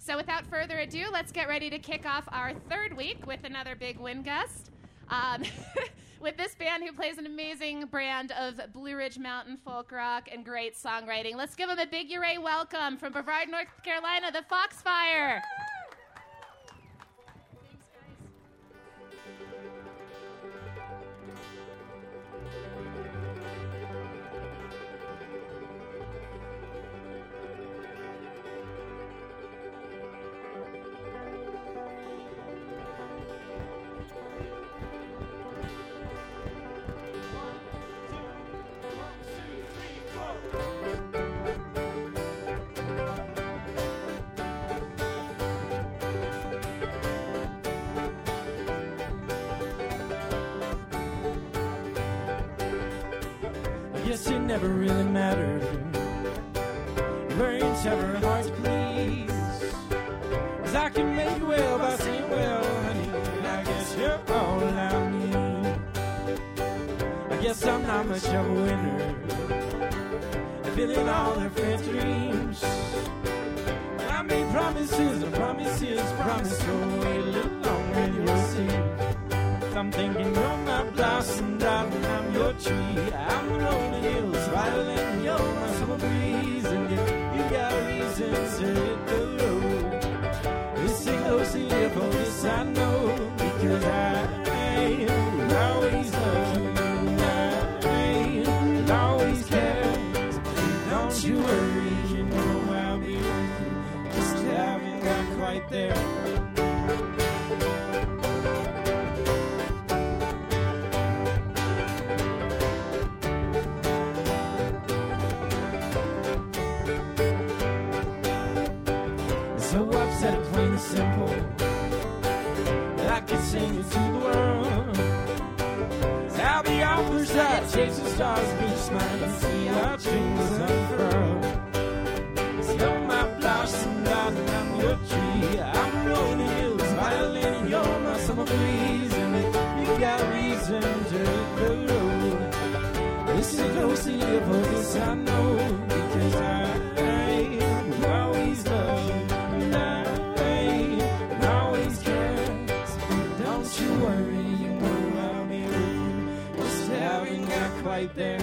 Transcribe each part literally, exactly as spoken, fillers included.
So without further ado, let's get ready to kick off our third week with another big win gust. Um, with this band who plays an amazing brand of Blue Ridge Mountain folk rock and great songwriting. Let's give them a big hooray welcome from Brevard, North Carolina, the Foxfire. Guess it never really mattered. Brains ever hard to please. 'Cause I can make you well by saying, well, honey, I guess you're all I need. I guess I'm not much of a winner. Filling all their fair dreams. I made promises and promises, promise to wait a little longer and you'll see. I'm thinking you're my blossom, darling, I'm your tree. I'm the rolling hills, violin, you're my summer breeze. And if you got a reason to hit the road, this ain't no city for this I know. Because I will always love you, I will always care. So don't you worry, you know I'll be with you. Just haven't got quite there. Said it plain and simple, that I could sing it to the world. I'll be on the side, chase the stars, be smile and see our dreams unfurl. So you're my blossom, darling, I'm your tree. I'm rolling hills, violin, and you're my summer breeze. And if you got a reason to hit the road, this is no city for this I know. Because I, I will always love you. Don't worry, you know I'll be with you. Just haven't got quite there.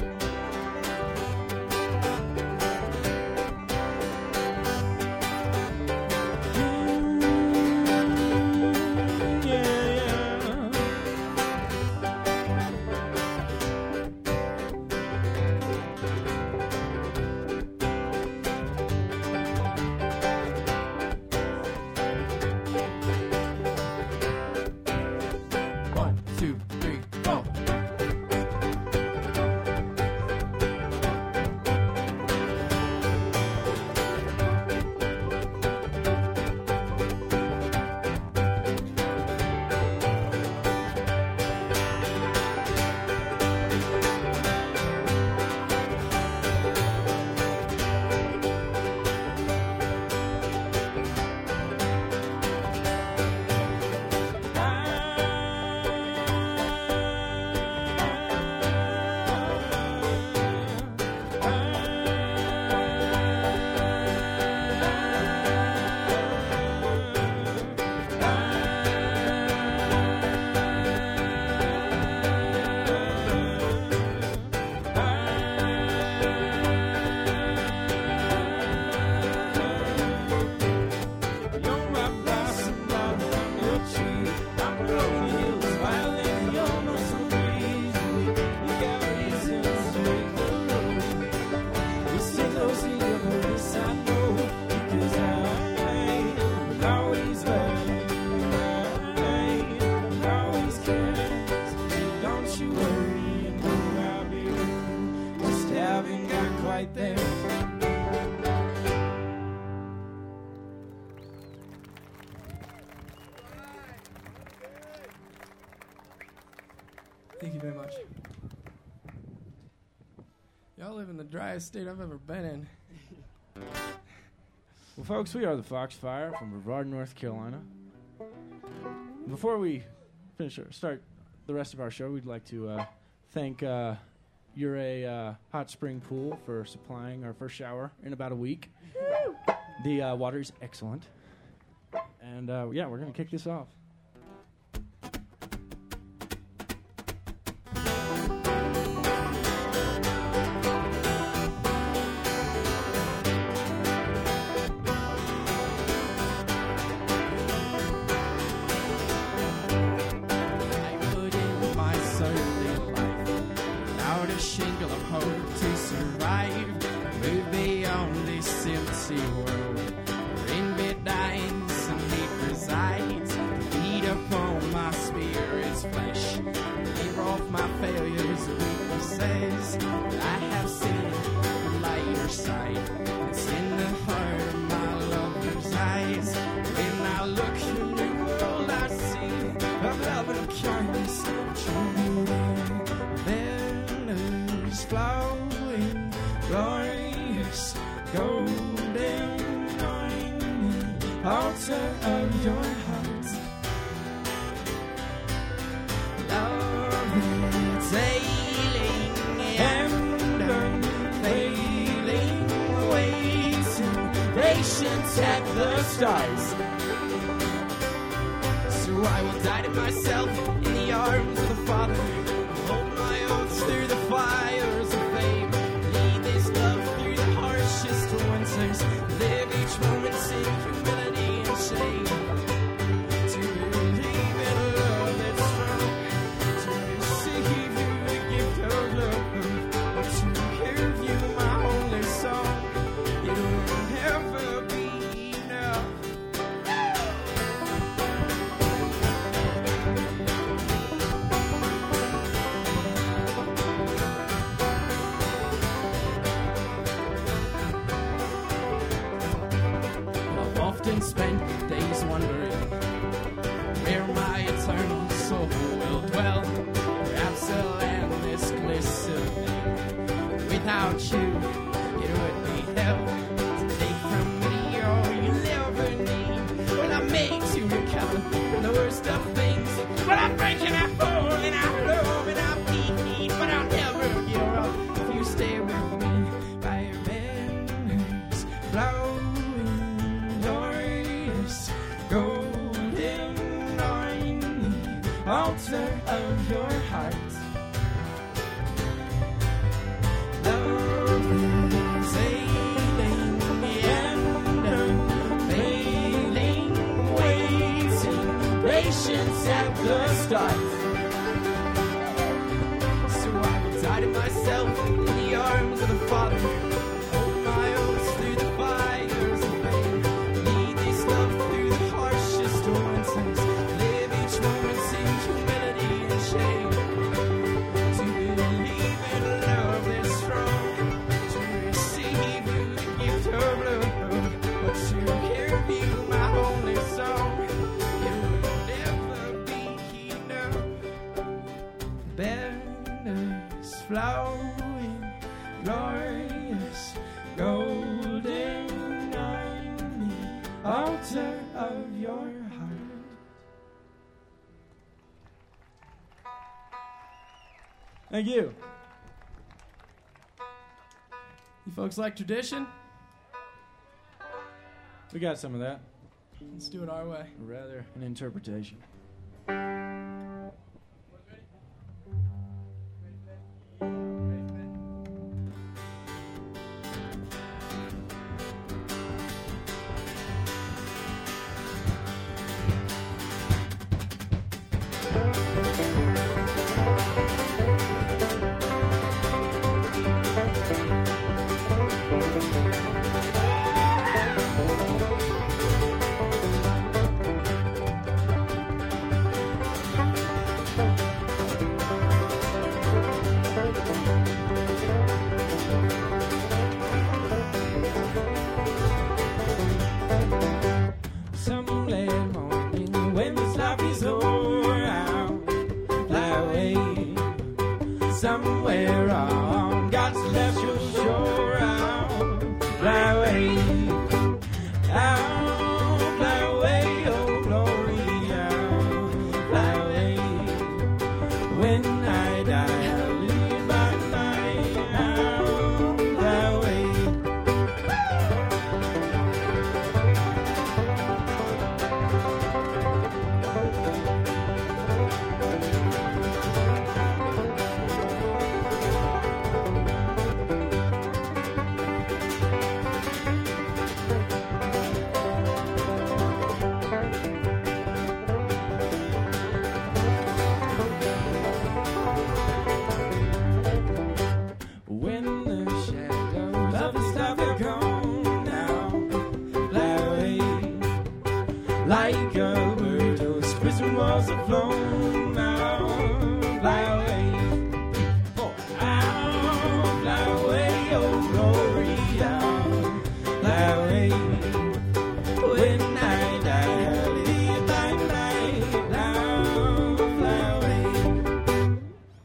Thank you very much. Y'all live in the driest state I've ever been in. Well, folks, we are the Foxfire from Brevard, North Carolina. Before we finish or start the rest of our show, we'd like to uh, thank uh, Ure uh, Hot Spring Pool for supplying our first shower in about a week. The uh, water's excellent. And uh, yeah, we're going to kick this off. Thank you. You folks like tradition? We got some of that. Let's do it our way. Or rather, an interpretation. Somewhere on God's celestial shore, I'll fly away, I'll fly away, oh glory, I'll fly away. When I die, I'll leave my life, I'll fly away. like a bird. Those prison walls have flown out, fly away. Oh, out, fly away, oh glory, out, fly away. When I die, I'll live by night, out, fly away.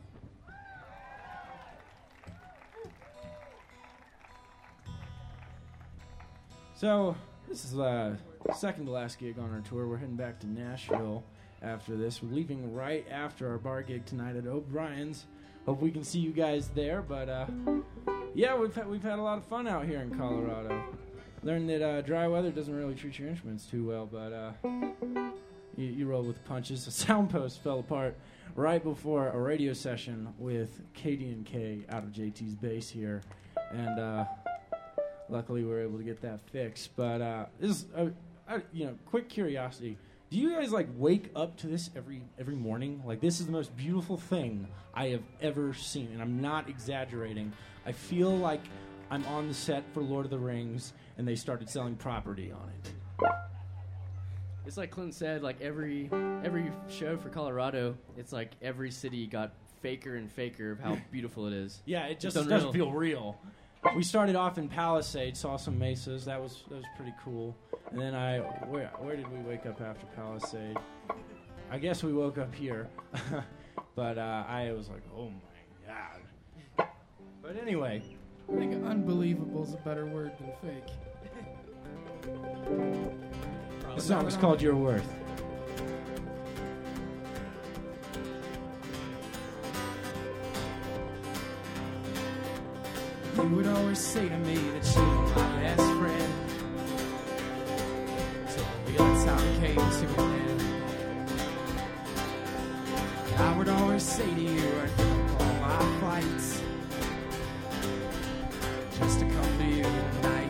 So, this is the second to last gig on our tour. We're heading back to Nashville after this. We're leaving right after our bar gig tonight at O'Brien's. Hope we can see you guys there. But uh, yeah, we've had, we've had a lot of fun out here in Colorado. Learned that uh, dry weather doesn't really treat your instruments too well, but uh, you, you roll with the punches. The sound post fell apart right before a radio session with K D and K out of J T's bass here, and uh, luckily we were able to get that fixed. But uh, this is, uh, I, you know, quick curiosity. Do you guys, like, wake up to this every every morning? Like, this is the most beautiful thing I have ever seen, and I'm not exaggerating. I feel like I'm on the set for Lord of the Rings, and they started selling property on it. It's like Clint said, like, every every show for Colorado, it's like every city got faker and faker of how beautiful it is. Yeah, it just It's doesn't unreal. feel real. We started off in Palisade, saw some mesas. That was that was pretty cool. And then I, where where did we wake up after Palisade? I guess we woke up here. But uh, I was like, oh my god. But anyway, I think unbelievable is a better word than fake. the song is called Your Worth. You would always say to me that you were my best friend. So the other time came to an end. I would always say to you, I'd give up all my fights just to come to you tonight.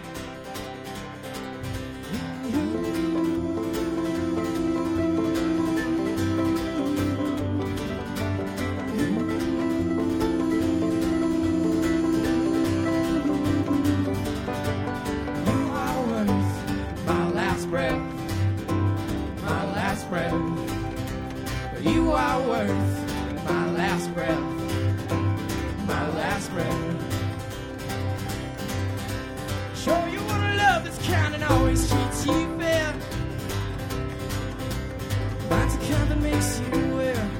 You are worth my last breath, my last breath. Show you what a love that's kind and always treats you fair. Finds a kind that makes you aware.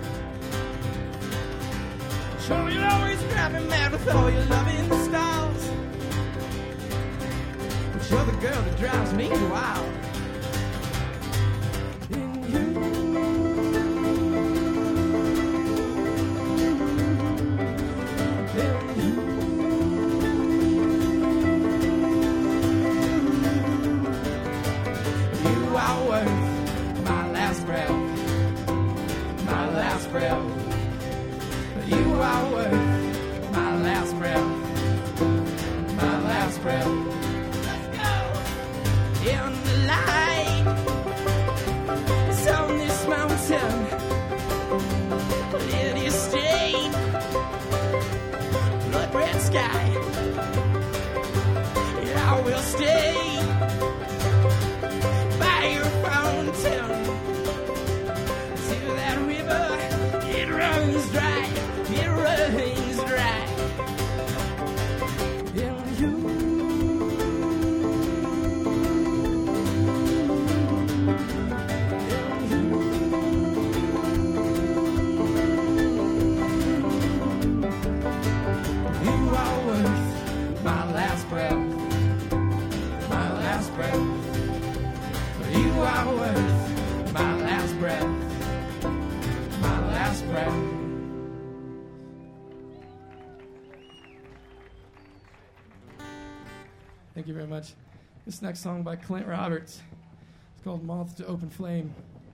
Show you always drive me mad with all your loving styles. But you're the girl that drives me wild. Thank you very much. This next song by Clint Roberts. It's called Moth to Open Flame.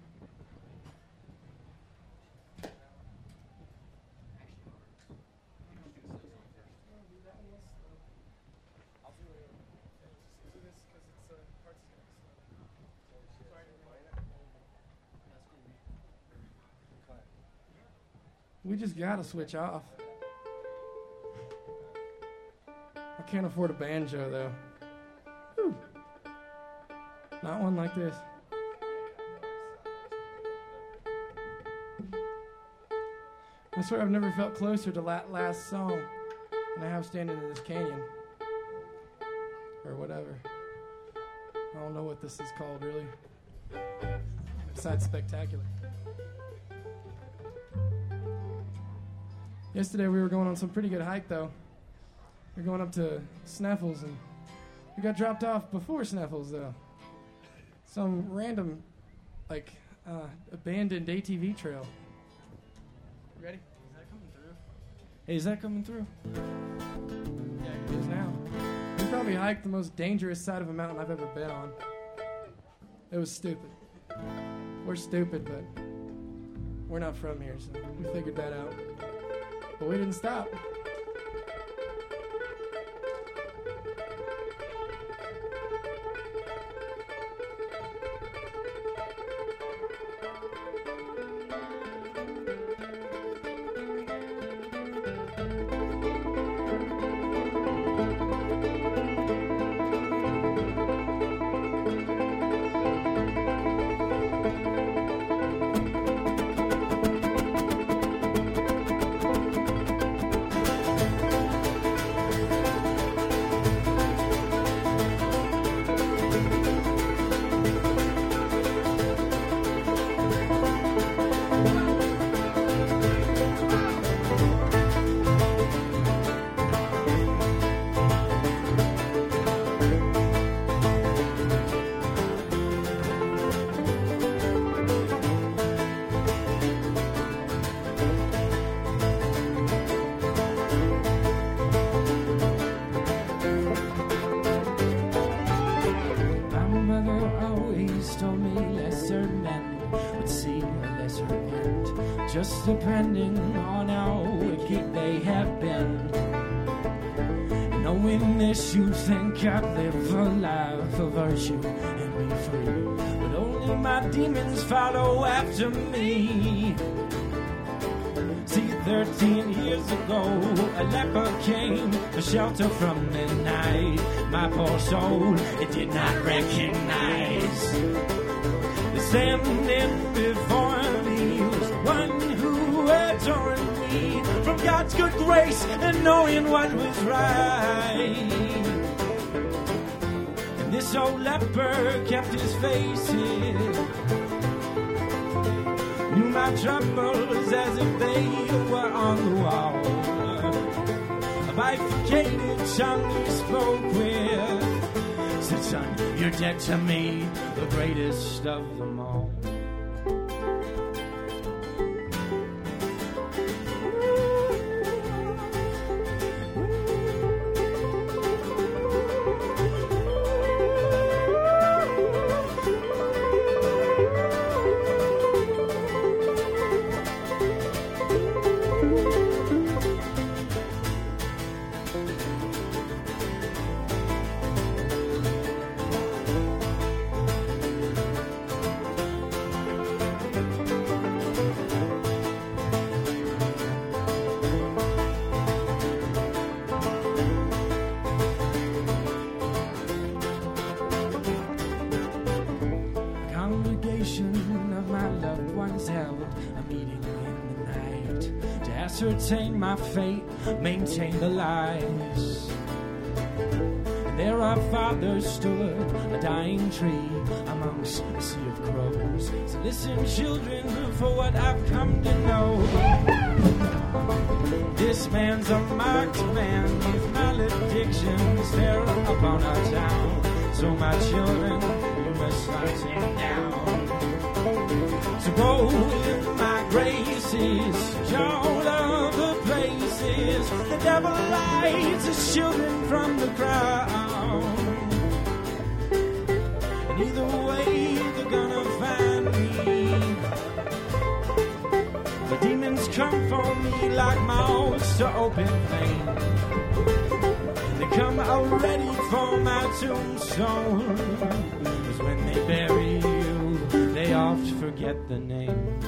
We just gotta switch off. I can't afford a banjo though. Whew. Not one like this. I swear I've never felt closer to that last song than I have standing in this canyon. Or whatever. I don't know what this is called, really. Besides spectacular. Yesterday we were going on some pretty good hike, though. We were going up to Sneffels, and we got dropped off before Sneffels, though. Some random, like, uh, abandoned A T V trail. Ready? Is that coming through? Hey, is that coming through? Yeah, it is now. We probably hiked the most dangerous side of a mountain I've ever been on. It was stupid. We're stupid, but we're not from here, so we figured that out. But we didn't stop. Just depending on how wicked they have been. Knowing this, you think I'd live a life of virtue and be free, but only my demons follow after me. See, thirteen years ago, a leper came for shelter from the night. My poor soul, it did not recognize. Standing before me was one who adored me from God's good grace and knowing what was right. And this old leper kept his face in, knew my troubles as if they were on the wall. A bifurcated tongue he spoke with, said, son, you're dead to me, the greatest of them all. Ascertain my fate, maintain the lies. And there our father stood, a dying tree amongst a sea of crows. So listen, children, for what I've come to know. This man's a marked man with maledictions there upon our town. So my children, you must start him down. So go in my graces, all of the places. The devil lights his children from the crowd. And either way, they're gonna find me. The demons come for me like moths to open flame. They come already for my tombstone. 'Cause when they bury you, they oft forget the name.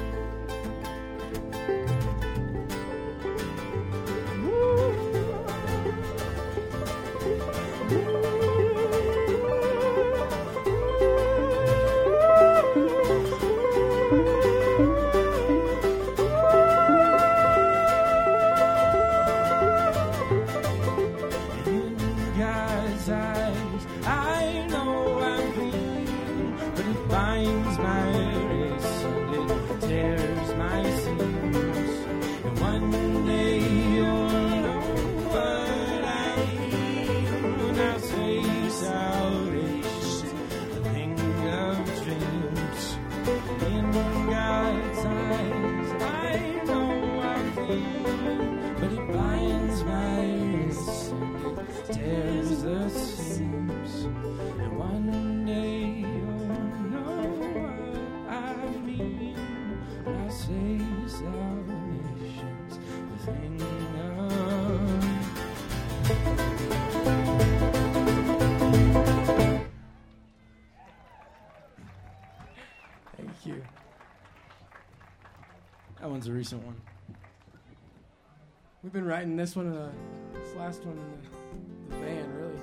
binds my wrists and it tears my seams. And one day you'll know what I mean when I say salvation, a thing of dreams. In God's eyes, I know I'm clean, but it binds my wrists and it tears the seams. And one day you'll know what I mean when I say salvation's the thing of. Thank you. That one's a recent one. We've been writing this one, uh, this last one in the, the van, really.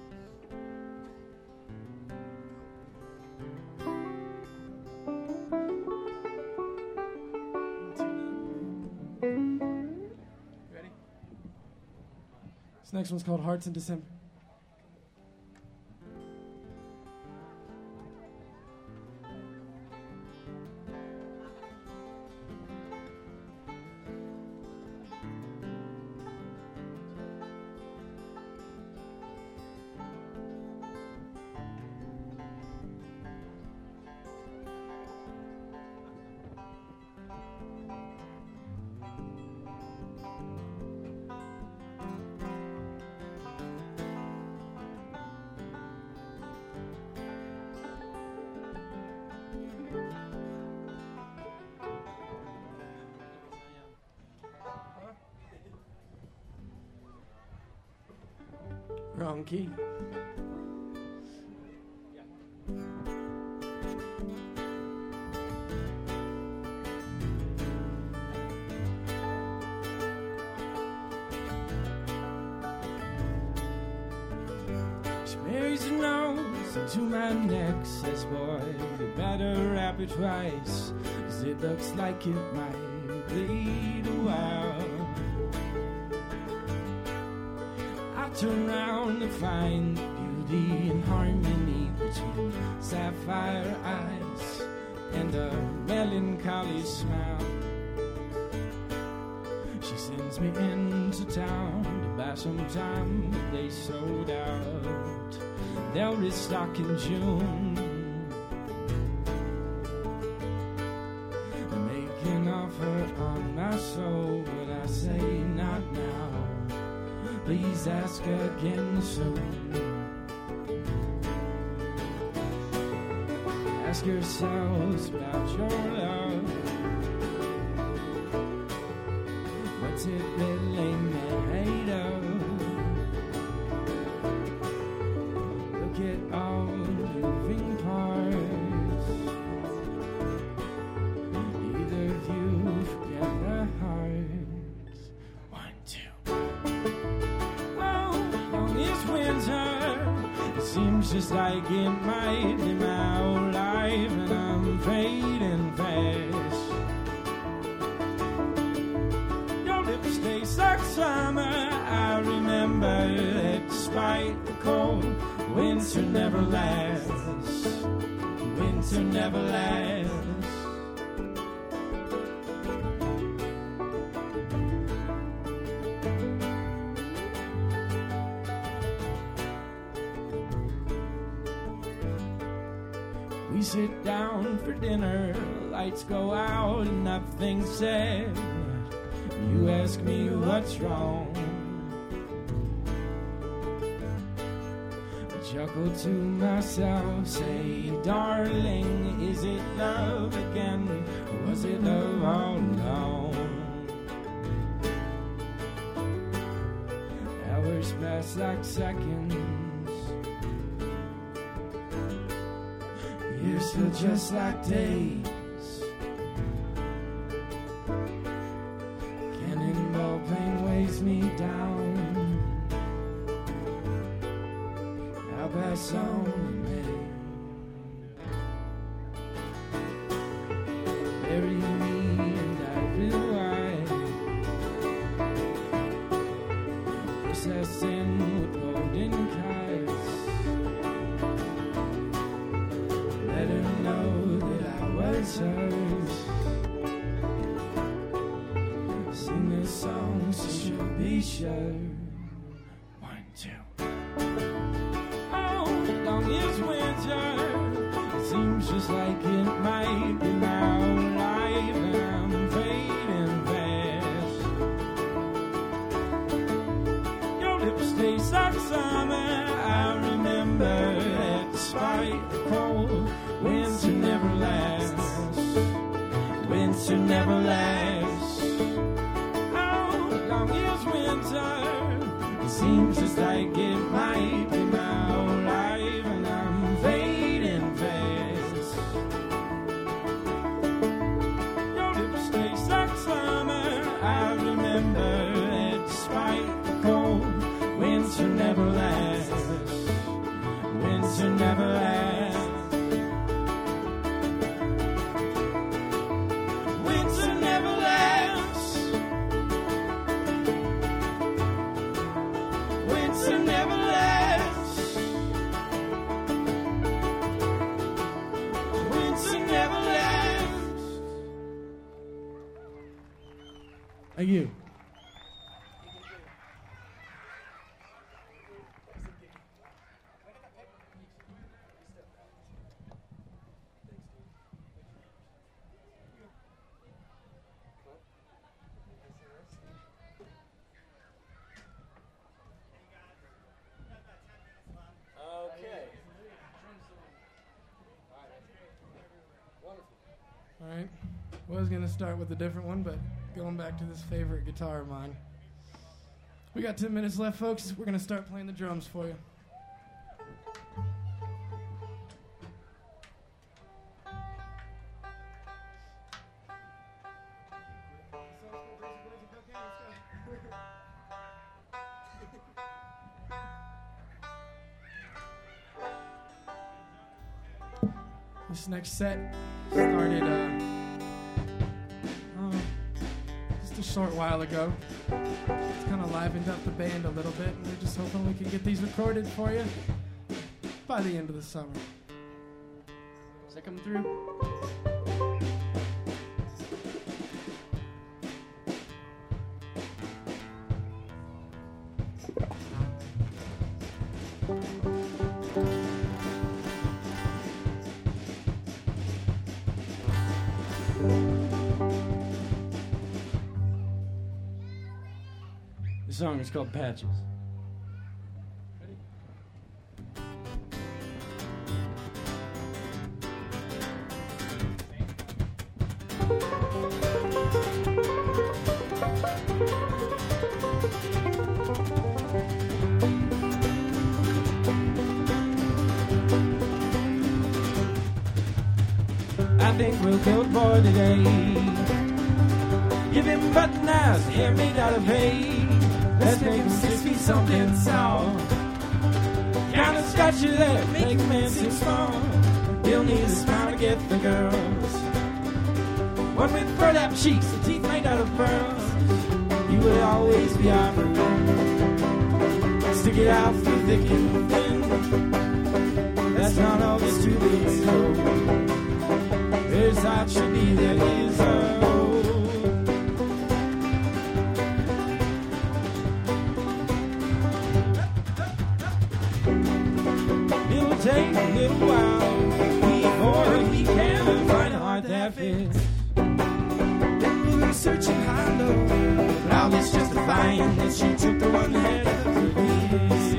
Ready? This next one's called Hearts in December. Wrong key. She marries her nose into my neck, says, boy, you better wrap it twice, 'cause it looks like it might bleed a while. I turn around to find beauty and harmony between sapphire eyes and a melancholy smile. She sends me into town to buy some time that they sold out. They'll restock in June. They're making offer on my soul, but I say not now. Please ask again soon. Ask yourselves about your love. What's it really made of? Look at all the moving parts. Either of you forget the hearts. One, two. Winter, it seems just like it might be my whole life, and I'm fading fast. Your lips taste like summer. I remember that despite the cold, winter never lasts. Winter never lasts. We sit down for dinner, lights go out and nothing's said. You ask me what's wrong. I chuckle to myself, say, darling, is it love again? Or was it love all along? Hours pass like seconds. Years feel just like days. Cannonball pain weighs me down. I'll pass on to me. Bury me in ivory white, processing with golden kites. Let her know winters. Sing this song so she'll be sure. One, two. Oh, long is winter. It seems just like it might be now alive, and I'm fading fast. Your lips taste like summer. I remember that despite the cold, winter never lasts. Winter never lasts. Oh, long is winter. It seems just like it might be now alive, and I'm fading fast. Your lips taste like summer. I remember that despite the cold, winter never lasts. Winter never lasts. Winter never lasts. Winter never lasts. Winter never lasts. Thank you. All right. Was going to start with a different one, but going back to this favorite guitar of mine. We got ten minutes left, folks. We're going to start playing the drums for you. This next set started uh, uh, just a short while ago. It's kind of livened up the band a little bit, and we're just hoping we can get these recorded for you by the end of the summer. Is that coming through? The song is called Patches. I think we'll kill the boy today. Give him button eyes, hair made out of hay. Let's make him six feet something tall. Count of scotches that make a man seem small. He'll need a smile to get the girls. One with burlap cheeks and teeth made out of pearls. He will always be our friend. Stick it out through thick and thin. That's not always too big to go. His heart should be there, his heart. It'll take a little while before we can find a heart that fits. Then we'll be searching high and low, but all this just to find that she took the one that could be his.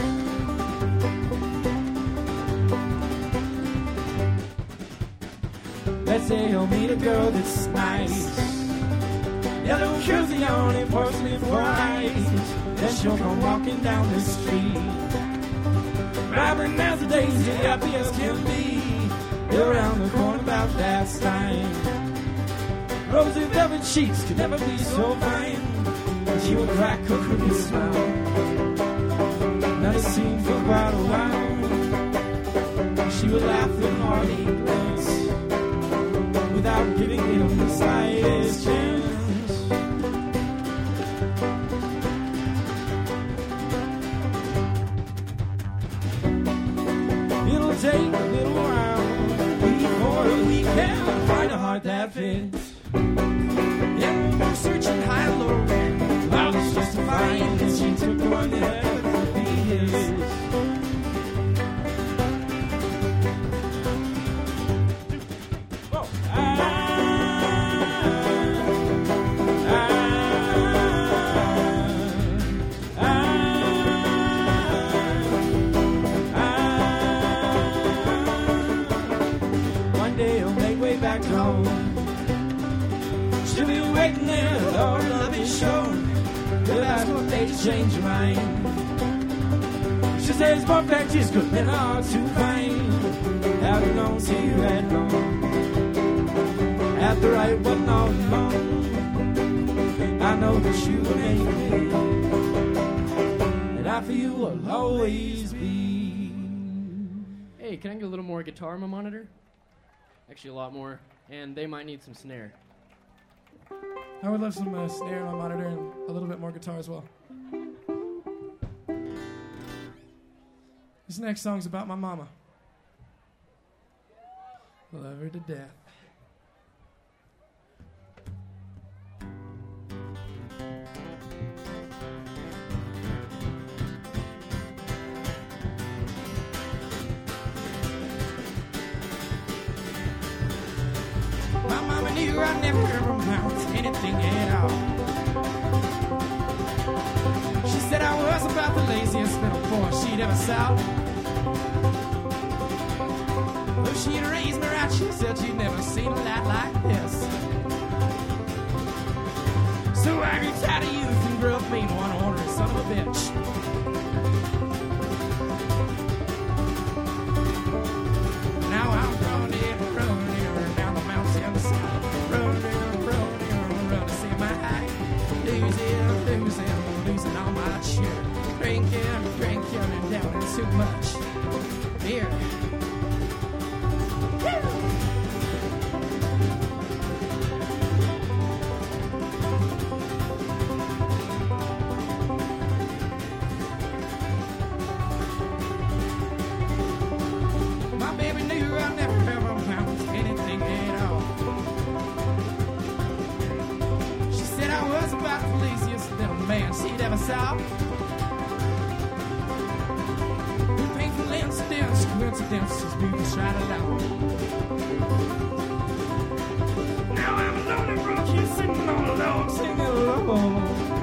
Let's say he'll meet a girl that's nice. Yellow jersey on and porcelain for eyes. Then she'll come walking down the street. Vibrant as the daisy, happy as can be. Around the corner about that time. Rosy velvet sheets could never be so fine. She would crack her crooked smile. Not a scene for quite a while. She would laugh with hearty glance without giving him the slightest chance. It'll take a little while before we can find that fits. And we were searching high and low. I was justifying that she took the one that could be his. Back home, she'll be waiting there with all her love is shown. Till that's what made you change your mind. She says both that is good men are too fine. Haven't known till you had long. At the right one all along. I know that you will make me, and I for you will always be. Hey, can I get a little more guitar on my monitor? Actually, a lot more. And they might need some snare. I would love some uh, snare on my monitor and a little bit more guitar as well. This next song's about my mama. Love her to death. My mama knew I never amount to anything at all. She said I was about the laziest little boy she'd ever saw. Though she'd raised me right, she said she'd never seen a lad like this. So I grew tired of youth and grew up being one ordinary son of a bitch. Now I'm running, running down the mountainside, running, running, running to see my high. Losing, losing, losing all my share. Drinking, drinking, and down too much beer. My baby knew I never ever amount to anything at all. She said I was about the laziest little man she'd ever saw. Painful incidents, coincidences, moving right along. Now I'm a lonely rookie sitting all alone, singing alone.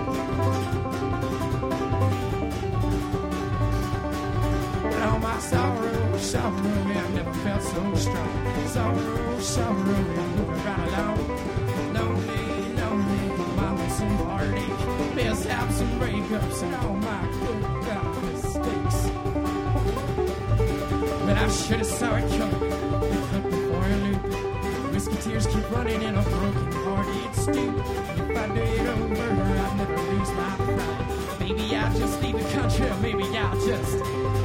And all my sorrow, sorrow, yeah, I never felt so strong. Sorrow, sorrow, yeah, moving right along. Lonely, lonely, mama, some heartache, mishaps and breakups, and all my cooked up mistakes. But I should have saw it coming. They cut before I loop it. Whiskey tears keep running in a broken heart. It's stupid. If I do it over, I'd never lose my pride. Maybe I'll just leave the country, or maybe I'll just.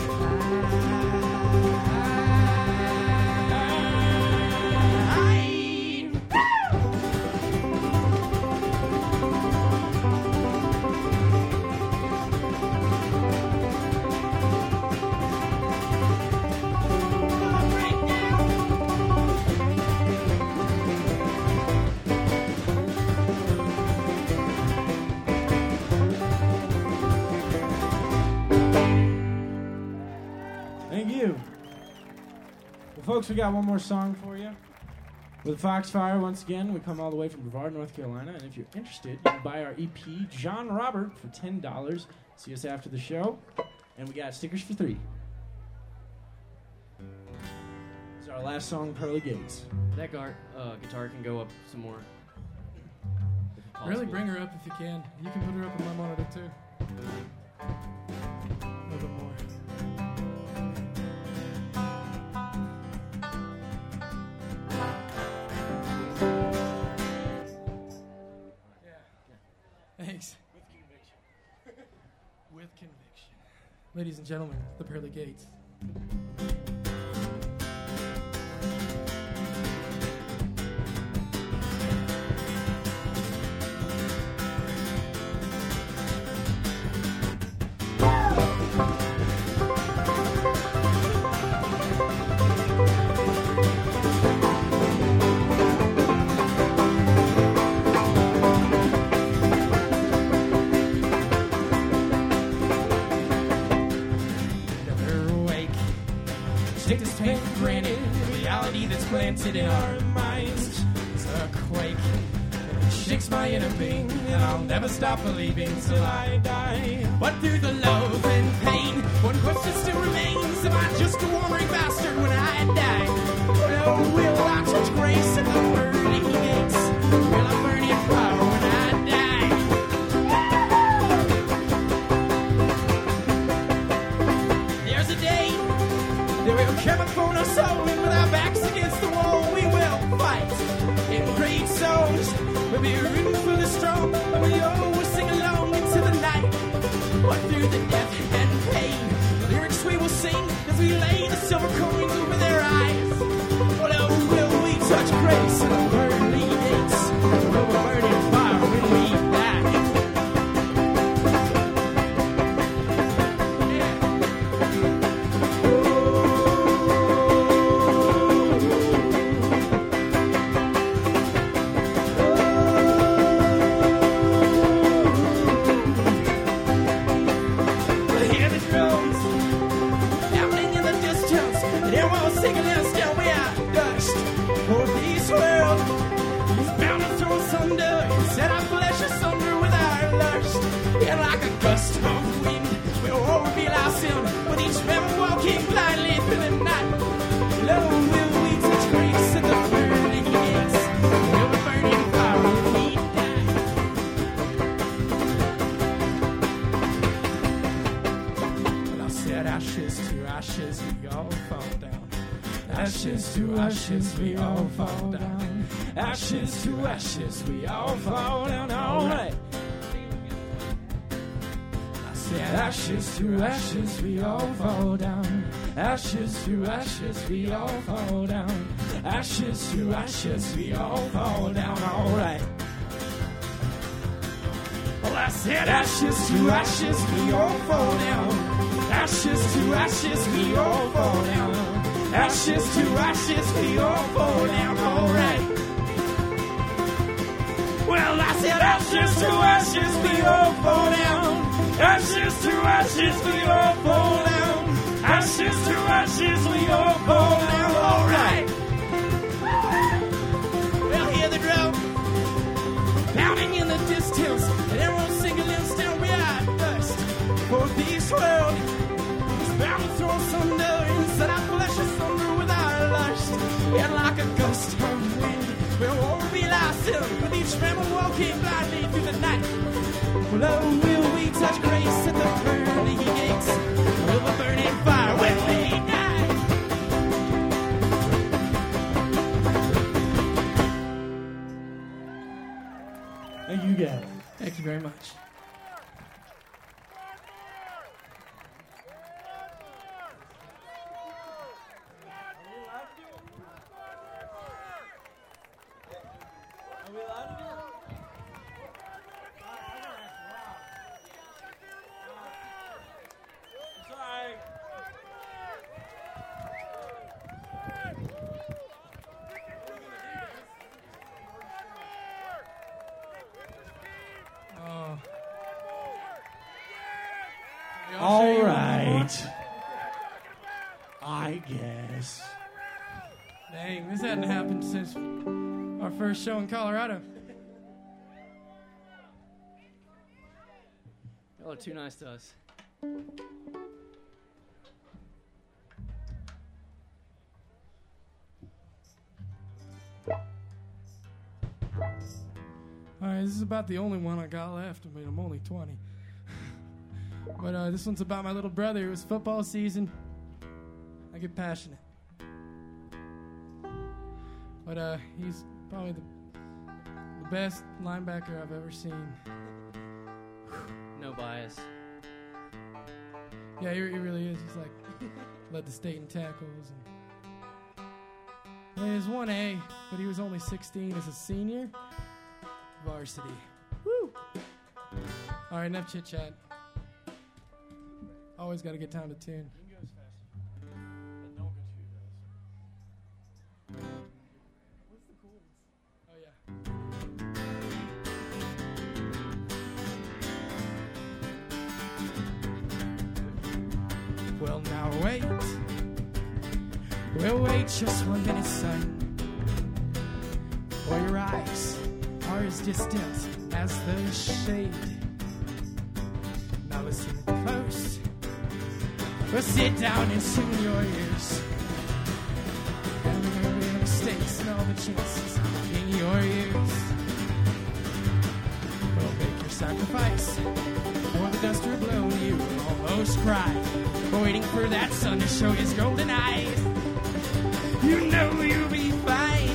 Thank you. Well, folks, we got one more song for you. With Foxfire, once again, we come all the way from Brevard, North Carolina. And if you're interested, you can buy our E P, John Robert, for ten dollars. See us after the show. And we got stickers for three. This is our last song, Pearly Gates. That gar- uh, guitar can go up some more. if Really possible. bring her up if you can. You can put her up on my monitor too. A little bit more. Thanks. With conviction. With conviction. Ladies and gentlemen, the Pearly Gates. planted in our minds. It's an earthquake, and it shakes my inner being, and I'll never stop believing till I die. But through the love and pain, one question still remains: am I just a wandering bastard when I die? Oh, will I touch grace at the pearly gates? Will I burn in fire when I die? There's a day that will come upon us all, and with our backs against the wall, we will fight. In great songs, we'll be rooting for the strong, and we all will sing along into the night. But through the death and pain, the lyrics we will sing as we lay the silver coins over their eyes. Well, oh, will we touch grace in the pearly gates? Will we burn in fire when we die? Yeah. Hear the drums pounding in the distance, and everyone's singing and still we are dust. For this world is bound to throw us under, and set our flesh asunder with our lust. And like a gust of wind, we'll all reveal our sin, with each rebel walking blindly through the night. Lo, will we touch grace at the pearly gates? Will we burn in fire when we die? Well, I said ashes to ashes, we all fall down. Ashes to ashes, we all fall down. Ashes to ashes, we all fall down. All right. I said ashes to ashes, we all fall down. Ashes to ashes, we all fall down. Ashes to ashes, we all fall down. All right. Well, I said ashes to ashes, we all fall down. Ashes to ashes, we all fall down. Ashes to ashes, we all fall down. All right. Well, I said ashes to ashes, we all fall down. Ashes to ashes, we all fall down. Ashes to ashes, we all fall down. All right. Well, hear the drum pounding in the distance, and everyone's singing and still we are dust. For this world is bound to throw us under, and set our flesh asunder with our lust. And like a gust of wind, we'll all reveal our sin, with each rebel walking blindly through the night. Well, oh, will we touch grace at the pearly gates? Will we burn in fire when we die? Thank you guys. Thank you very much. Oh. All right. I guess. Dang, this hadn't happened since our first show in Colorado. Y'all are too nice to us. All right, this is about the only one I got left. I mean, I'm only twenty. But uh, this one's about my little brother. It was football season. I get passionate. But uh, he's probably the, the best linebacker I've ever seen. No bias. Yeah, he, he really is. He's like led the state in tackles. And well, he was one A, but he was only sixteen as a senior. Varsity. Woo! All right, enough chit chat. Always got to get time to tune. Oh yeah. Well, now wait. We'll wait just one minute, son. eyes are as distant as the shade. Now listen close. Well, sit down and tune your ears. And remember your mistakes and all the chances in your ears. Well, make your sacrifice. For the dust will blow, you will almost cry. Waiting for that sun to show his golden eyes. You know you'll be fine.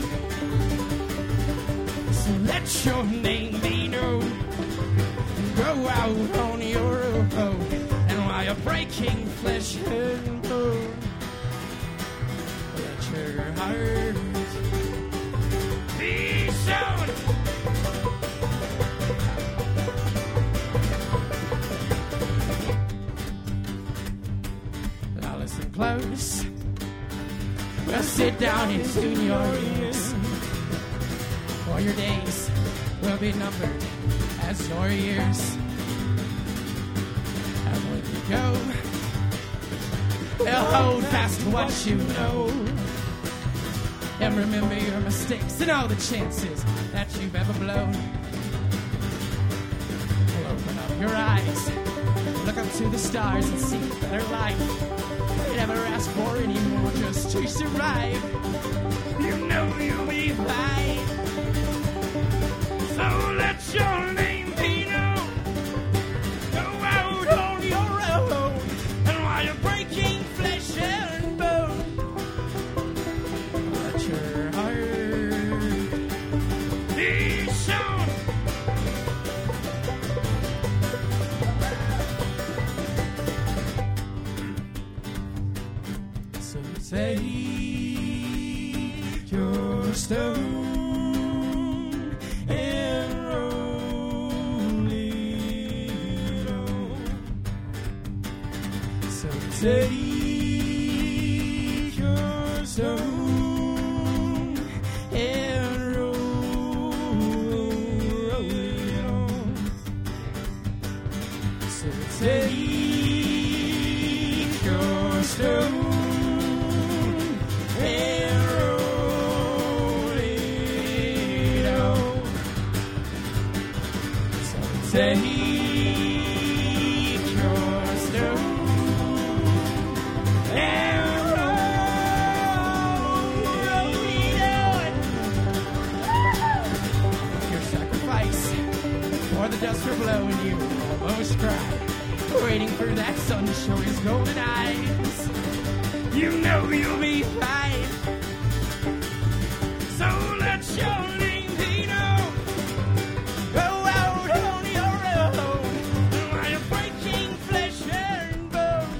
So let your name be known. Go out on your own. And while you're breaking flesh and bone, let your heart be shown. Now listen close. Well, sit down and tune your ears. For your days will be numbered as your years. And when you go, well, hold fast to what you know. And remember your mistakes and all the chances that you've ever blown. Well, open up your eyes, look up to the stars and see a better life. Never ask for any more just to survive. You know you'll be fine. So let your name be known. Go out on your own. And while you're breaking flesh and bone, let your heart be shown. So take your stone and roll it on. So take your stone and roll, roll it on. So take your stone. Take your stone and roll it on. Your sacrifice, for the dust will blow and you almost cry. Waiting for that sun to show his golden eyes. You know you'll be fine. So let your name be known. Go out on your own. While you're breaking flesh and bone,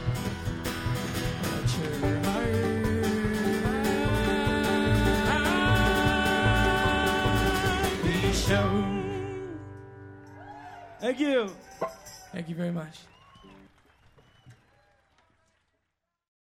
let your heart be shown. Thank you. Thank you very much.